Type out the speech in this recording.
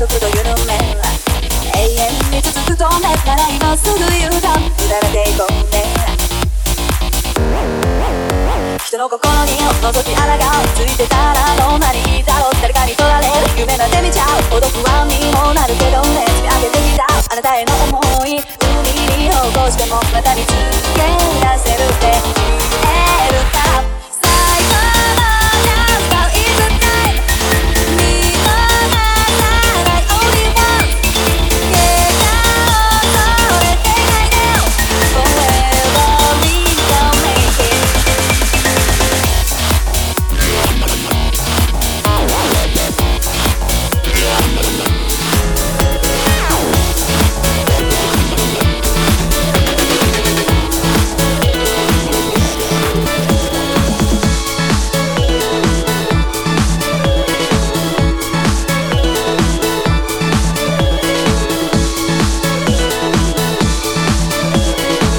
速度緩め永遠に続く透明なら今すぐ U ターン打たれていこうね。人の心に覗き穴がついてたらどんなにだろう。誰かに取られる夢なんて見ちゃうほど不安にもなるけどね。積み上げてきたあなたへの思い海に起こしてもまた見つけ出せるって言え